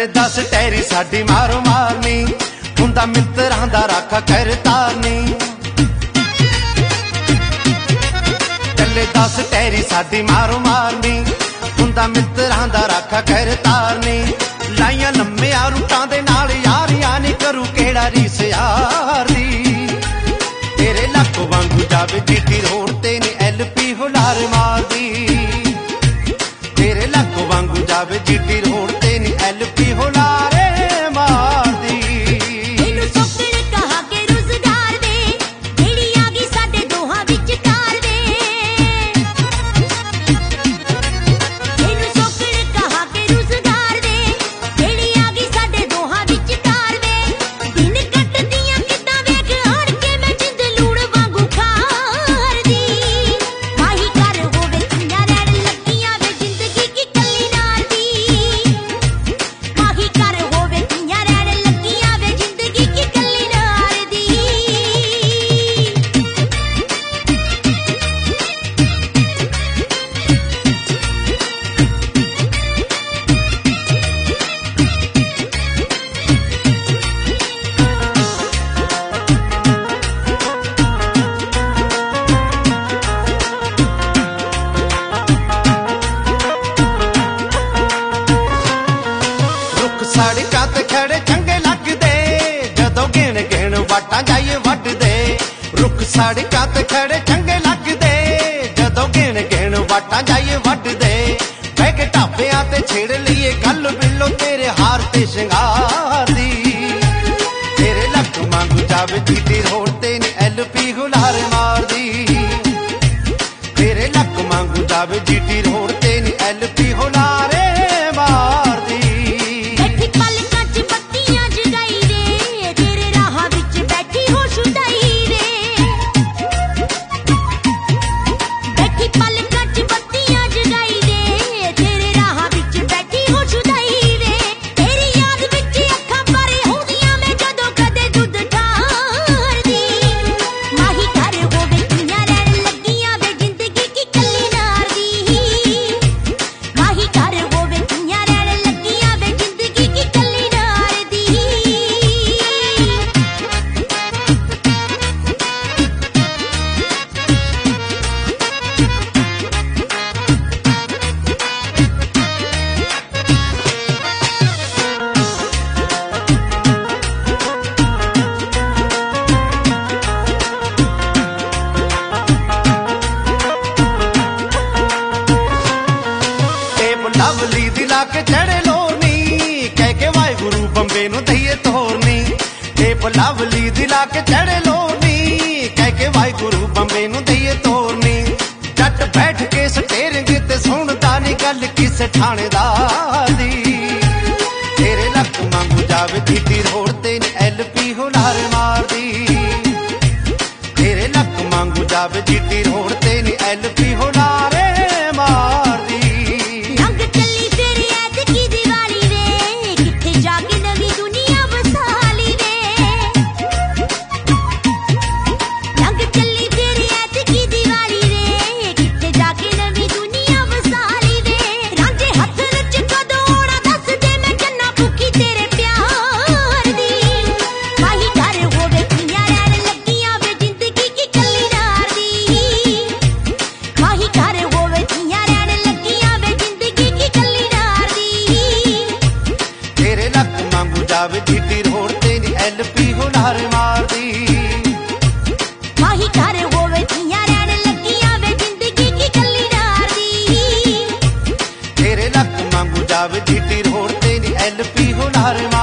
चले 10 टैरी साडी मारो मारनी, हुंदा मित्तरां दा राखा कर तारनी। चले 10 टैरी साडी मारो मारनी, हुंदा मित्तरां दा राखा कर तारनी। लाइया लम्मिया रूटां दे नाल यारियां नी करू केड़ा रीस यार दी। तेरे लक वांगू जावे जीटी रोड ते नी LP हुलार मारदी। तेरे लक वांगू जावे जीटी रोड ते नी LP हुलारे मारदी। इनु सोकड़ कहा के रोजगार दे, जेड़ी आ गई साडे दोहां विच कार दे। इनु सोकड़ कहा के रोजगार दे, जेड़ी आ गई साडे दोहां विच कार दे। दिन कटदियां किदां वेख आड़ के मैं जिंद लूण वांगू खार दी। माही कर होवे कियां रैण लगियां वे जिंदगी की कल्ली नार दी। माही कर होवे कियां रैण लगियां वे जिंदगी की कल्ली नार दी। रुख सड़कां ते खड़े चंगे लगदे, जदों गिण गिण वाटां जाइए वड्डदे। रुख सड़कां ते खड़े चंगे लगदे, जदों गिण गिण वाटां जाइए वड्डदे। बह के ढाबियां ते छेड़ लईए गल बिल्लो तेरे हार ते शिंगार दी। तेरे लक वांगू जावे जीटी रोड ते नी LP हुलार मारदी। तेरे लक वांगू जावे जीटी रोड ते नी LP हुलारे मारदी। बैठी पलकां च बत्तियां जगाई रे, तेरे राह विच बैठी हो छुटाई रे। बैठी पलकां च बत्तियां जगाई रे, तेरे राह विच बैठी हो छुटाई रे। तेरी याद विच अखां भरे होंदियां मैं जदों कदे दुੱਧ ठार दी। माही घर होवे कियां रैण लगियां वे जिंदगी की कल्ली नार दी। माही घर होवे कियां रैण लगियां वे जिंदगी की कल्ली नार दी। टेप लवली दिला के चढ़े लोरनी, कह के वाहिगुरु बंबे नू दईए तोरनी। टेप लवली दिला के चढ़े लोरनी, कह के वाहिगुरु बंबे नू दईए तोरनी। जट बैठ के स्टेरिंग ते सुनदा नी गल किस ठाणेदार दी। तेरे लक वांगू जावे जीटी रोड ते नी LP हुलार मारदी। तेरे लक वांगू जावे जीटी रोड ते नी LP हुलारे मारदी। रंग चली फिर ऐतकी दिवाली रे, किथे जाके नवी दुनिया वसाली रे। रंग चली फिर ऐतकी दिवाली रे, किथे जाके नवी दुनिया वसाली रे। रांझे हत्थ विच कदों आउणा दस दे, मैं जन्ना भुखी तेरे प्यार दी। माही घर होवे कियां रैण लगियां वे जिंदगी की कल्ली नार दी। माही घर होवे कियां रैण लगियां वे जिंदगी की कल्ली नार दी। तेरे लक वांगू जावे जीटी रोड ते नी LP हुलार मारदी। माही घर होवे कियां रैण लगियां वे जिंदगी की कल्ली नार दी। तेरे लक वांगू जावे जीटी रोड ते नी LP हुलार